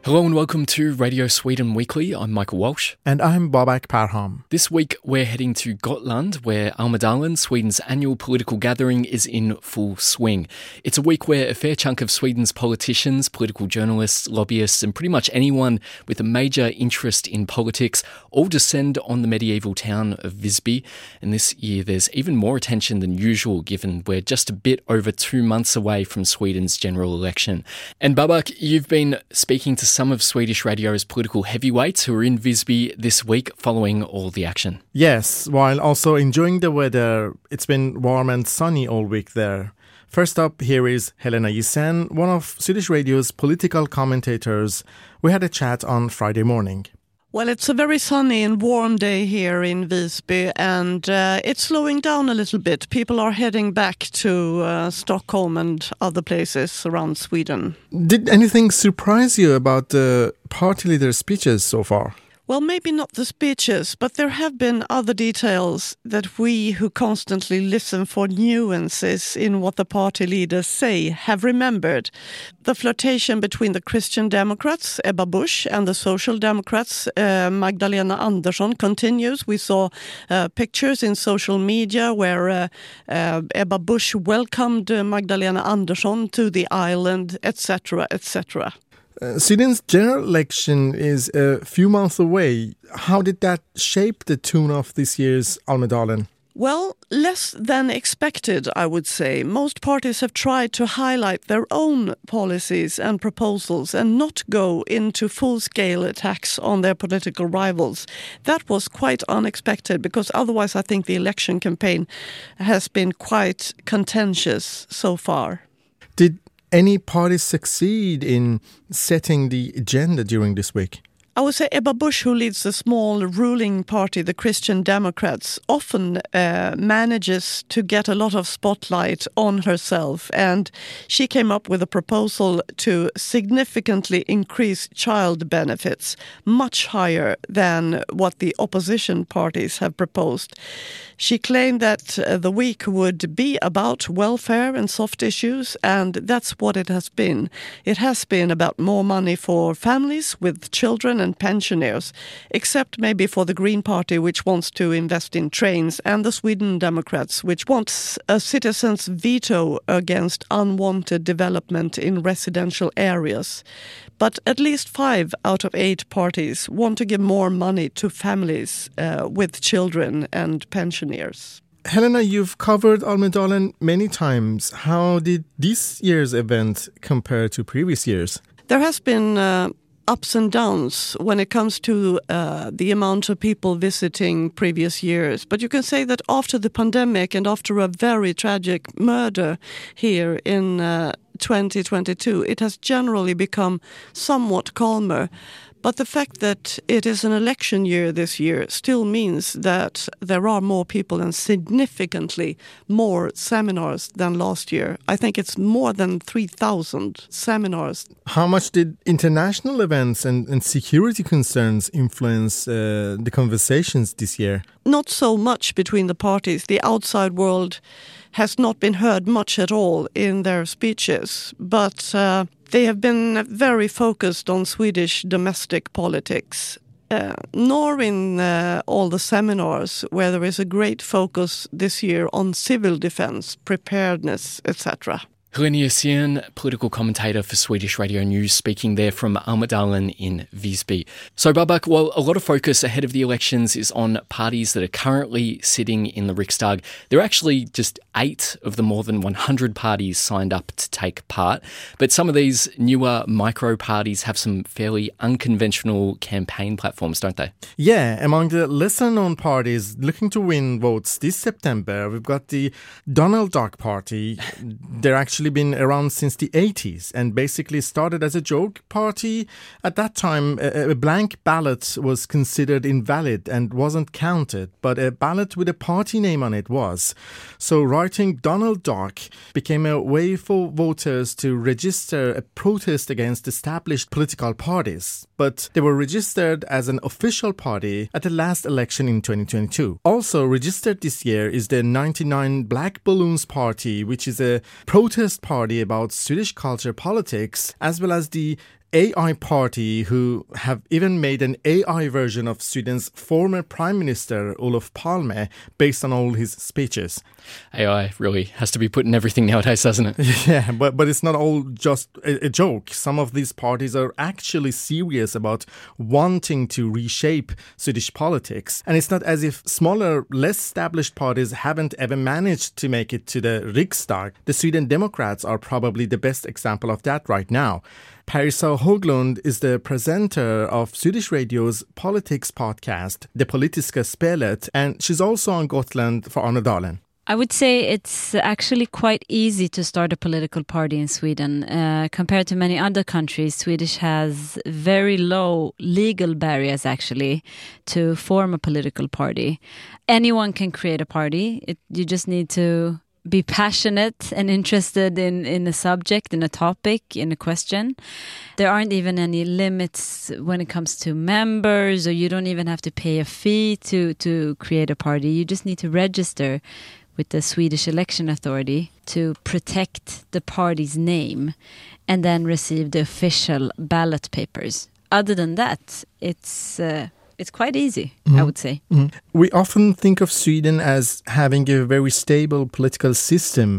Hello and welcome to Radio Sweden Weekly. I'm Michael Walsh. And I'm Babak Parham. This week we're heading to Gotland, where Almedalen, Sweden's annual political gathering, is in full swing. It's a week where a fair chunk of Sweden's politicians, political journalists, lobbyists and pretty much anyone with a major interest in politics all descend on the medieval town of Visby. And this year there's even more attention than usual, given we're just a bit over 2 months away from Sweden's general election. And Babak, you've been speaking to some of Swedish radio's political heavyweights who are in Visby this week following all the action. Yes, while also enjoying the weather. It's been warm and sunny all week there. First up, here is Helena Gissén, one of Swedish radio's political commentators. We had a chat on Friday morning. Well, it's a very sunny and warm day here in Visby, and it's slowing down a little bit. People are heading back to Stockholm and other places around Sweden. Did anything surprise you about the party leaders' speeches so far? Well, maybe not the speeches, but there have been other details that we who constantly listen for nuances in what the party leaders say have remembered. The flirtation between the Christian Democrats, Ebba Busch, and the Social Democrats, Magdalena Andersson, continues. We saw pictures in social media where Ebba Busch welcomed Magdalena Andersson to the island, etc., etc. Sweden's general election is a few months away. How did that shape the tune of this year's Almedalen? Well, less than expected, I would say. Most parties have tried to highlight their own policies and proposals and not go into full-scale attacks on their political rivals. That was quite unexpected because otherwise I think the election campaign has been quite contentious so far. Did any parties succeed in setting the agenda during this week? I would say Ebba Busch, who leads the small ruling party, the Christian Democrats, often manages to get a lot of spotlight on herself. And she came up with a proposal to significantly increase child benefits, much higher than what the opposition parties have proposed. She claimed that the week would be about welfare and soft issues, and that's what it has been. It has been about more money for families with children and pensioners, except maybe for the Green Party, which wants to invest in trains, and the Sweden Democrats, which wants a citizen's veto against unwanted development in residential areas. But at least 5 out of 8 parties want to give more money to families with children and pensioners. Helena, you've covered Almedalen many times. How did this year's event compare to previous years? There has been ups and downs when it comes to the amount of people visiting previous years. But you can say that after the pandemic and after a very tragic murder here in 2022, it has generally become somewhat calmer. But the fact that it is an election year this year still means that there are more people and significantly more seminars than last year. I think it's more than 3,000 seminars. How much did international events and security concerns influence the conversations this year? Not so much between the parties. The outside world has not been heard much at all in their speeches, but they have been very focused on Swedish domestic politics, nor in all the seminars where there is a great focus this year on civil defense, preparedness, etc. Helena Gissén, political commentator for Swedish Radio News, speaking there from Almedalen in Visby. So, Babak, well, a lot of focus ahead of the elections is on parties that are currently sitting in the Riksdag. There are actually just 8 of the more than 100 parties signed up to take part. But some of these newer micro parties have some fairly unconventional campaign platforms, don't they? Yeah, among the lesser-known parties looking to win votes this September, we've got the Donald Duck Party. They're actually been around since the 80s and basically started as a joke party. At that time, a blank ballot was considered invalid and wasn't counted, but a ballot with a party name on it was. So writing Donald Duck became a way for voters to register a protest against established political parties. But they were registered as an official party at the last election in 2022. Also registered this year is the 99 Black Balloons Party, which is a protest party about Swedish culture politics, as well as the AI party who have even made an AI version of Sweden's former Prime Minister Olof Palme based on all his speeches. AI really has to be put in everything nowadays, doesn't it? Yeah, but it's not all just a joke. Some of these parties are actually serious about wanting to reshape Swedish politics. And it's not as if smaller, less established parties haven't ever managed to make it to the Riksdag. The Sweden Democrats are probably the best example of that right now. Parisa Höglund is the presenter of Swedish Radio's politics podcast, Det politiska spelet, and she's also on Gotland for Almedalen. I would say it's actually quite easy to start a political party in Sweden. Compared to many other countries, Swedish has very low legal barriers actually to form a political party. Anyone can create a party. You just need to be passionate and interested in a subject, in a topic, in a question. There aren't even any limits when it comes to members, or you don't even have to pay a fee to create a party. You just need to register with the Swedish Election Authority to protect the party's name and then receive the official ballot papers. Other than that, it's quite easy, I would say. We often think of Sweden as having a very stable political system.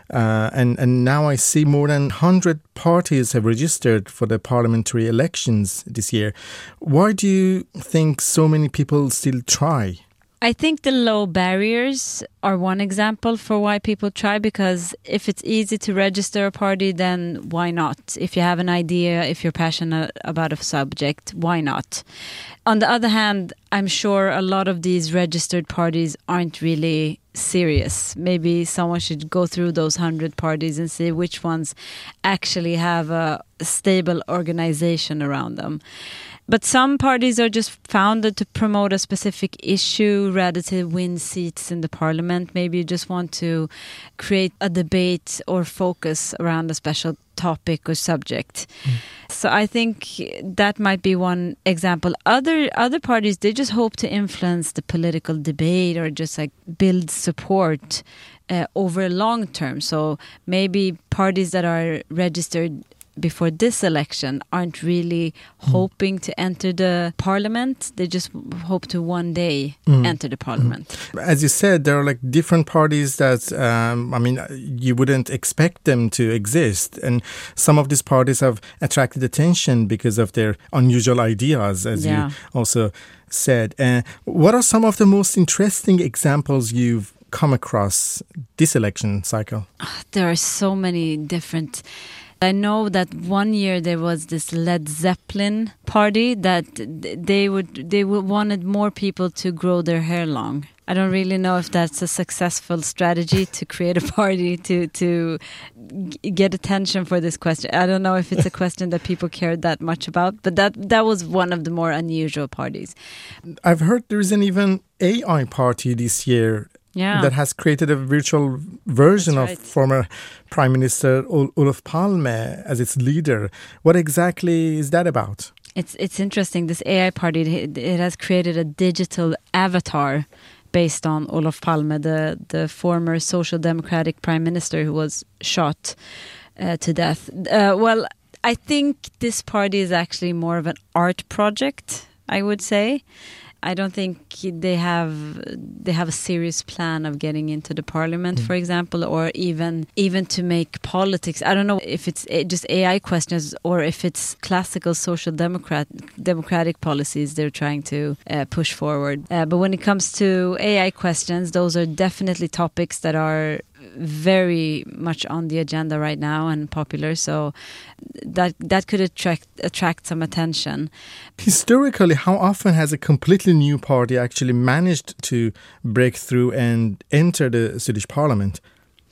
And now I see more than 100 parties have registered for the parliamentary elections this year. Why do you think so many people still try? I think the low barriers are one example for why people try, because if it's easy to register a party, then why not? If you have an idea, if you're passionate about a subject, why not? On the other hand, I'm sure a lot of these registered parties aren't really serious. Maybe someone should go through those 100 parties and see which ones actually have a stable organization around them. But some parties are just founded to promote a specific issue rather to win seats in the parliament. Maybe you just want to create a debate or focus around a special topic or subject. So I think that might be one example. Other parties, they just hope to influence the political debate or just like build support over a long term. So maybe parties that are registered before this election aren't really hoping to enter the parliament. They just hope to one day enter the parliament. As you said, there are like different parties that, you wouldn't expect them to exist. And some of these parties have attracted attention because of their unusual ideas, as you also said. What are some of the most interesting examples you've come across this election cycle? There are so many different. I know that one year there was this Led Zeppelin party that they wanted more people to grow their hair long. I don't really know if that's a successful strategy to create a party to get attention for this question. I don't know if it's a question that people care that much about, but that was one of the more unusual parties. I've heard there is an even AI party this year. Yeah. That has created a virtual version of former Prime Minister Olof Palme as its leader. What exactly is that about? It's interesting. This AI party, it has created a digital avatar based on Olof Palme, the former Social Democratic Prime Minister who was shot to death. Well, I think this party is actually more of an art project, I would say. I don't think they have a serious plan of getting into the parliament, for example, or even to make politics. I don't know if it's just AI questions or if it's classical social democratic policies they're trying to push forward. But when it comes to AI questions, those are definitely topics that are very much on the agenda right now and popular, so that could attract some attention. Historically, how often has a completely new party actually managed to break through and enter the Swedish parliament?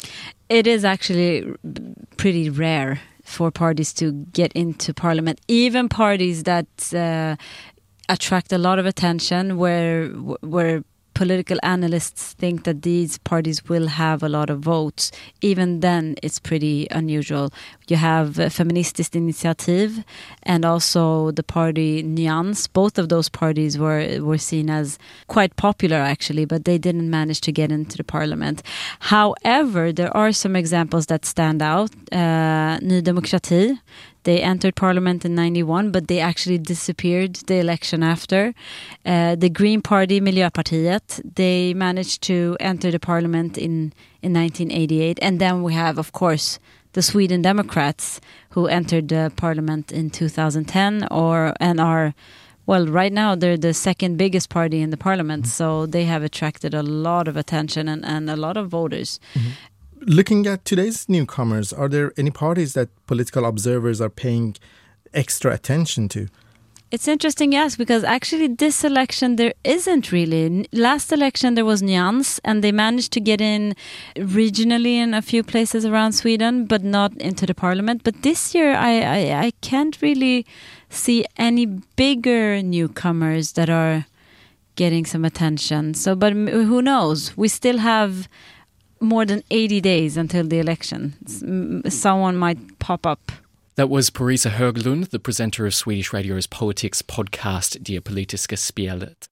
It is actually pretty rare for parties to get into parliament, even parties that attract a lot of attention where political analysts think that these parties will have a lot of votes. Even then, it's pretty unusual. You have Feministiskt Initiativ and also the party Nyans. Both of those parties were seen as quite popular actually, but they didn't manage to get into the parliament. However, there are some examples that stand out. Ny Demokrati, they entered parliament in 91, but they actually disappeared the election after. The Green Party, Miljöpartiet, they managed to enter the parliament in 1988. And then we have, of course, the Sweden Democrats, who entered the parliament in 2010 and are, well, right now they're the second biggest party in the parliament. So they have attracted a lot of attention and a lot of voters. Mm-hmm. Looking at today's newcomers, are there any parties that political observers are paying extra attention to? It's interesting, yes, because actually this election there isn't really. Last election there was Nyans, and they managed to get in regionally in a few places around Sweden, but not into the parliament. But this year I can't really see any bigger newcomers that are getting some attention. So, but who knows? We still have more than 80 days until the election. Someone might pop up. That was Parisa Höglund, the presenter of Swedish Radio's politics podcast Det politiska spelet.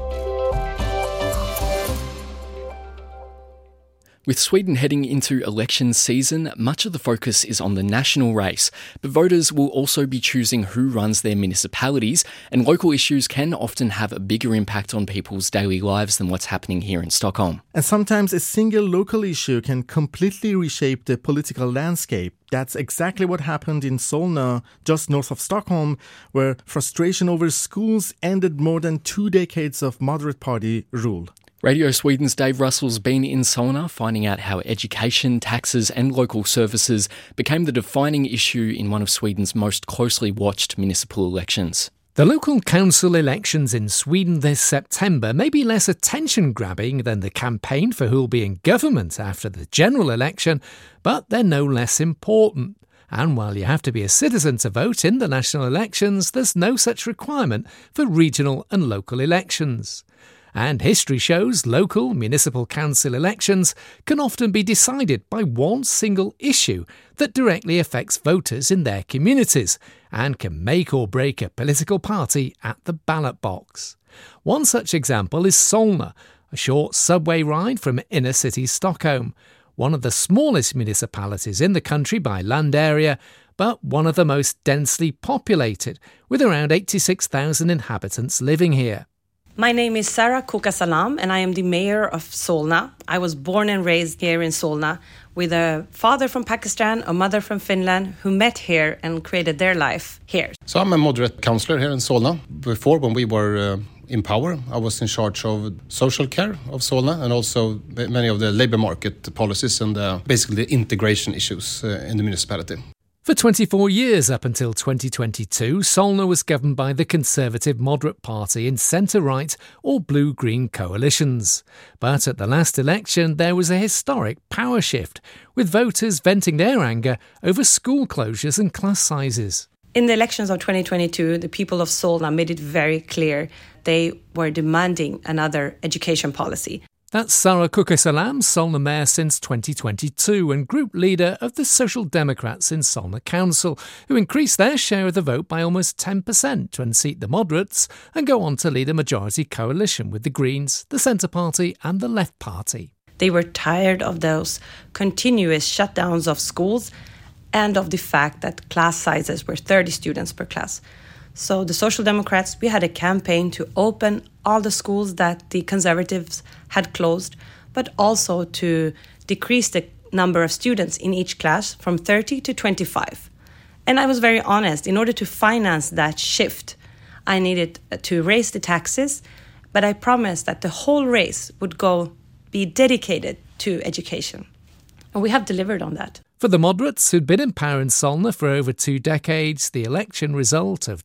With Sweden heading into election season, much of the focus is on the national race, but voters will also be choosing who runs their municipalities, and local issues can often have a bigger impact on people's daily lives than what's happening here in Stockholm. And sometimes a single local issue can completely reshape the political landscape. That's exactly what happened in Solna, just north of Stockholm, where frustration over schools ended more than 2 decades of moderate party rule. Radio Sweden's Dave Russell's been in Solna, finding out how education, taxes and local services became the defining issue in one of Sweden's most closely watched municipal elections. The local council elections in Sweden this September may be less attention-grabbing than the campaign for who'll be in government after the general election, but they're no less important. And while you have to be a citizen to vote in the national elections, there's no such requirement for regional and local elections. And history shows local municipal council elections can often be decided by one single issue that directly affects voters in their communities and can make or break a political party at the ballot box. One such example is Solna, a short subway ride from inner city Stockholm, one of the smallest municipalities in the country by land area, but one of the most densely populated, with around 86,000 inhabitants living here. My name is Sarah Kukasalam and I am the mayor of Solna. I was born and raised here in Solna with a father from Pakistan, a mother from Finland who met here and created their life here. So I'm a moderate councillor here in Solna. Before, when we were in power, I was in charge of social care of Solna and also many of the labour market policies and basically the integration issues in the municipality. For 24 years up until 2022, Solna was governed by the Conservative Moderate Party in centre-right or blue-green coalitions. But at the last election, there was a historic power shift, with voters venting their anger over school closures and class sizes. In the elections of 2022, the people of Solna made it very clear they were demanding another education policy. That's Sarah Kukasalam, Solna Mayor since 2022 and group leader of the Social Democrats in Solna Council, who increased their share of the vote by almost 10% to unseat the moderates and go on to lead a majority coalition with the Greens, the Centre Party and the Left Party. They were tired of those continuous shutdowns of schools and of the fact that class sizes were 30 students per class. So the Social Democrats, we had a campaign to open all the schools that the Conservatives had closed, but also to decrease the number of students in each class from 30 to 25. And I was very honest, in order to finance that shift, I needed to raise the taxes, but I promised that the whole race would be dedicated to education. And we have delivered on that. For the moderates who'd been in power in Solna for over 2 decades, the election result of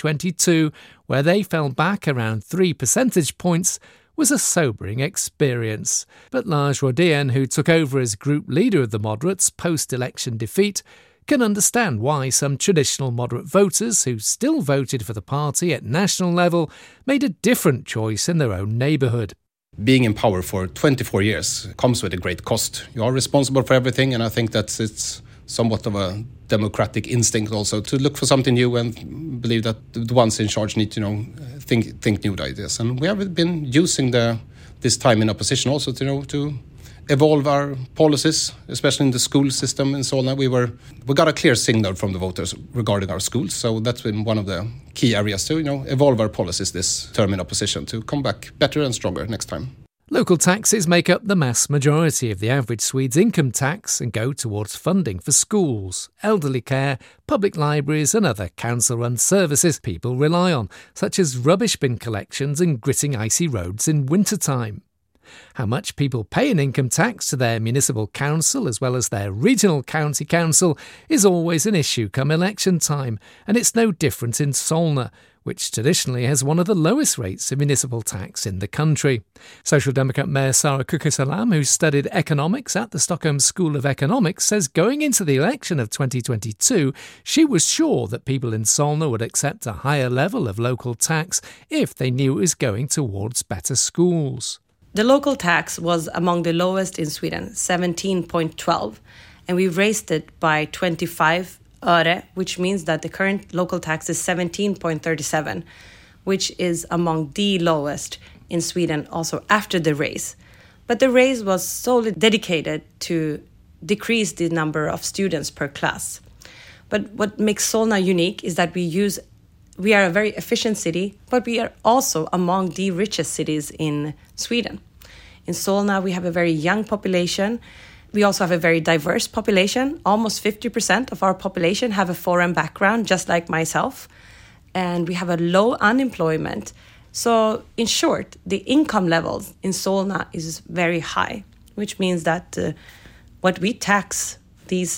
2022, where they fell back around 3 percentage points, was a sobering experience. But Lars Rodén, who took over as group leader of the moderates post-election defeat, can understand why some traditional moderate voters who still voted for the party at national level made a different choice in their own neighbourhood. Being in power for 24 years comes with a great cost. You are responsible for everything, and I think that it's somewhat of a democratic instinct also to look for something new and believe that the ones in charge need to think new ideas. And we have been using this time in opposition also to evolve our policies, especially in the school system in Solna. We got a clear signal from the voters regarding our schools, so that's been one of the key areas to evolve our policies this term in opposition to come back better and stronger next time. Local taxes make up the mass majority of the average Swede's income tax and go towards funding for schools, elderly care, public libraries and other council-run services people rely on, such as rubbish bin collections and gritting icy roads in wintertime. How much people pay in income tax to their municipal council as well as their regional county council is always an issue come election time, and it's no different in Solna, which traditionally has one of the lowest rates of municipal tax in the country. Social Democrat Mayor Sara Kukusalam, who studied economics at the Stockholm School of Economics, says going into the election of 2022, she was sure that people in Solna would accept a higher level of local tax if they knew it was going towards better schools. The local tax was among the lowest in Sweden, 17.12, and we raised it by 25 öre, which means that the current local tax is 17.37, which is among the lowest in Sweden also after the raise. But the raise was solely dedicated to decrease the number of students per class. But what makes Solna unique is that we are a very efficient city, but we are also among the richest cities in Sweden. In Solna, we have a very young population. We also have a very diverse population. Almost 50% of our population have a foreign background, just like myself. And we have a low unemployment. So, in short, the income levels in Solna is very high, which means that what we tax, these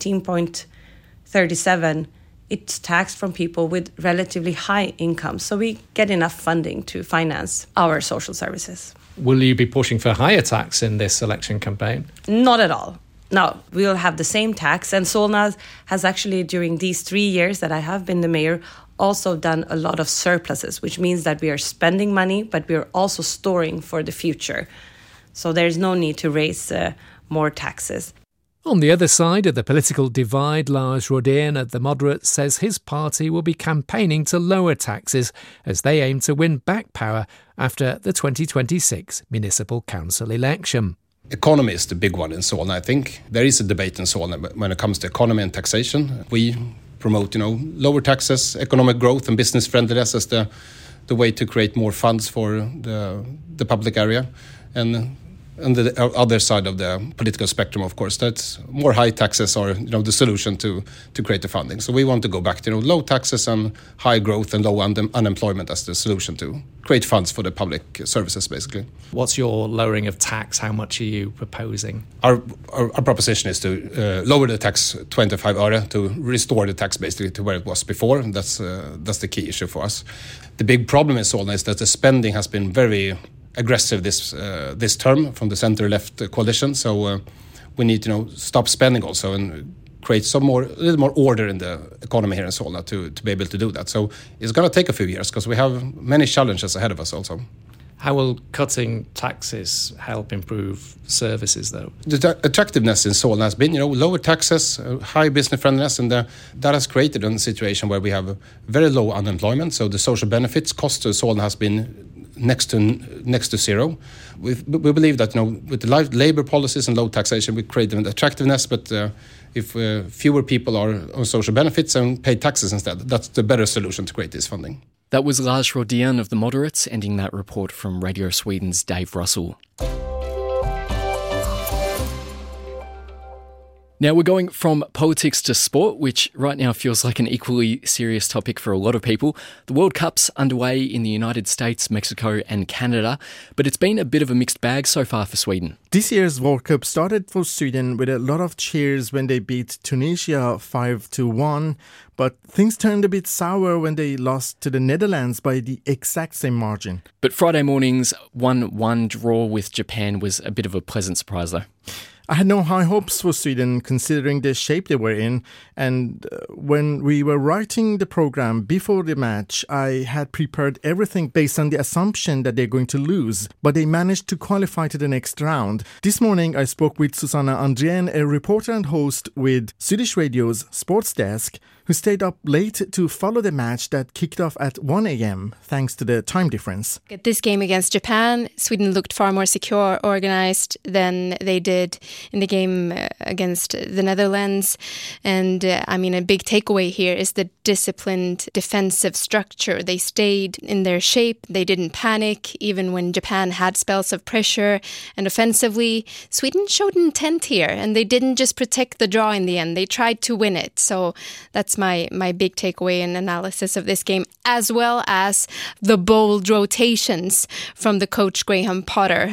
17.37, it's taxed from people with relatively high incomes. So we get enough funding to finance our social services. Will you be pushing for higher tax in this election campaign? Not at all. No, we'll have the same tax. And Solna has actually, during these 3 years that I have been the mayor, also done a lot of surpluses, which means that we are spending money, but we are also storing for the future. So there's no need to raise more taxes. On the other side of the political divide, Lars Rodén at the Moderates says his party will be campaigning to lower taxes as they aim to win back power after the 2026 municipal council election. Economy is the big one in Solna, I think. There is a debate in Solna when it comes to economy and taxation. We promote, lower taxes, economic growth and business friendliness as the way to create more funds for the public area. And on the other side of the political spectrum, of course, that's more high taxes are the solution to create the funding. So we want to go back to low taxes and high growth and low unemployment as the solution to create funds for the public services, basically. What's your lowering of tax? How much are you proposing? Our proposition is to lower the tax 25 öre to restore the tax basically to where it was before. That's the key issue for us. The big problem in Solna is that the spending has been very aggressive this term from the center-left coalition. So we need to stop spending also and create a little more order in the economy here in Solna to be able to do that. So it's going to take a few years because we have many challenges ahead of us also. How will cutting taxes help improve services, though? The attractiveness in Solna has been, lower taxes, high business friendliness, and that has created a situation where we have very low unemployment. So the social benefits cost to Solna has been next to zero. We believe that with the labor policies and low taxation, we create an attractiveness. But if fewer people are on social benefits and pay taxes instead, that's the better solution to create this funding. That was Lars Rodén of the Moderates, ending that report from Radio Sweden's Dave Russell. Now we're going from politics to sport, which right now feels like an equally serious topic for a lot of people. The World Cup's underway in the United States, Mexico and Canada, but it's been a bit of a mixed bag so far for Sweden. This year's World Cup started for Sweden with a lot of cheers when they beat Tunisia 5-1, but things turned a bit sour when they lost to the Netherlands by the exact same margin. But Friday morning's 1-1 draw with Japan was a bit of a pleasant surprise though. I had no high hopes for Sweden considering the shape they were in, and when we were writing the program before the match, I had prepared everything based on the assumption that they're going to lose, but they managed to qualify to the next round. This morning I spoke with Susanna Andrén, a reporter and host with Swedish Radio's Sports Desk, who stayed up late to follow the match that kicked off at 1 a.m. thanks to the time difference. At this game against Japan, Sweden looked far more secure, organized than they did in the game against the Netherlands. And a big takeaway here is the disciplined defensive structure. They stayed in their shape. They didn't panic, even when Japan had spells of pressure. And offensively, Sweden showed intent here, and they didn't just protect the draw in the end. They tried to win it. So that's my big takeaway and analysis of this game, as well as the bold rotations from the coach Graham Potter.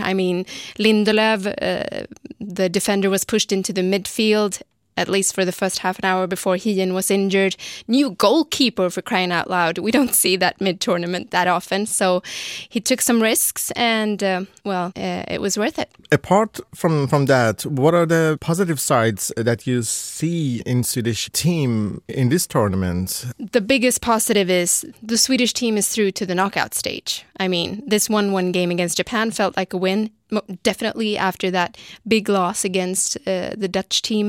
Lindelöf, the defender, was pushed into the midfield, at least for the first half an hour before Hien was injured. New goalkeeper, for crying out loud. We don't see that mid-tournament that often. So he took some risks and, it was worth it. Apart from that, what are the positive sides that you see in Swedish team in this tournament? The biggest positive is the Swedish team is through to the knockout stage. This 1-1 game against Japan felt like a win. Definitely after that big loss against the Dutch team.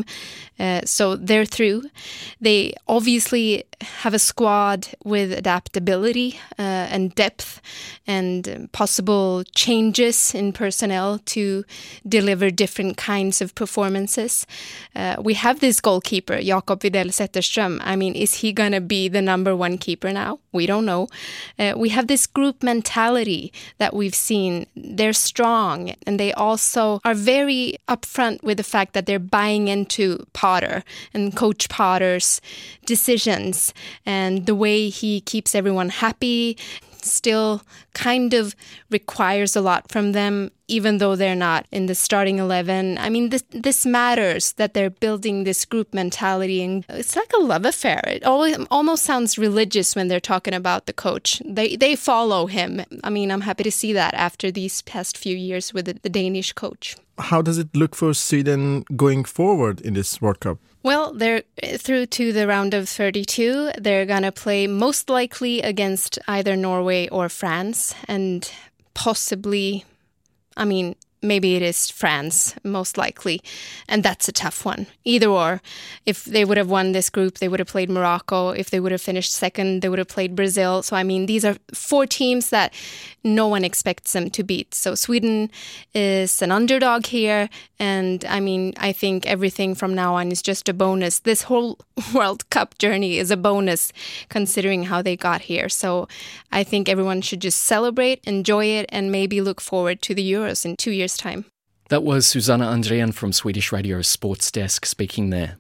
So they're through. They obviously have a squad with adaptability and depth and possible changes in personnel to deliver different kinds of performances. We have this goalkeeper, Jakob Widell Zetterström. Is he going to be the number one keeper now? We don't know. We have this group mentality that we've seen. They're strong, and they also are very upfront with the fact that they're buying into Potter and Coach Potter's decisions and the way he keeps everyone happy. Still kind of requires a lot from them, even though they're not in the starting 11. This matters, that they're building this group mentality, and it's like a love affair. It almost sounds religious when they're talking about the coach. They follow him. I'm happy to see that after these past few years with the Danish coach. How does it look for Sweden going forward in this World Cup? Well, they're through to the round of 32. They're going to play most likely against either Norway or France, and possibly, maybe it is France, most likely. And that's a tough one. Either or. If they would have won this group, they would have played Morocco. If they would have finished second, they would have played Brazil. So, these are four teams that no one expects them to beat. So Sweden is an underdog here. And, I think everything from now on is just a bonus. This whole World Cup journey is a bonus, considering how they got here. So I think everyone should just celebrate, enjoy it, and maybe look forward to the Euros in 2 years' time. That was Susanna Andrén from Swedish Radio's Sports Desk speaking there.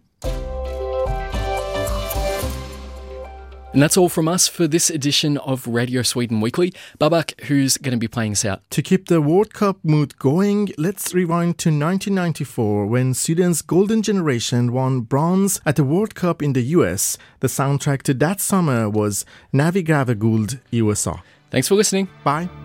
And that's all from us for this edition of Radio Sweden Weekly. Babak, who's going to be playing us out? To keep the World Cup mood going, let's rewind to 1994 when Sweden's golden generation won bronze at the World Cup in the US. The soundtrack to that summer was När vi gräver guld i USA. Thanks for listening. Bye.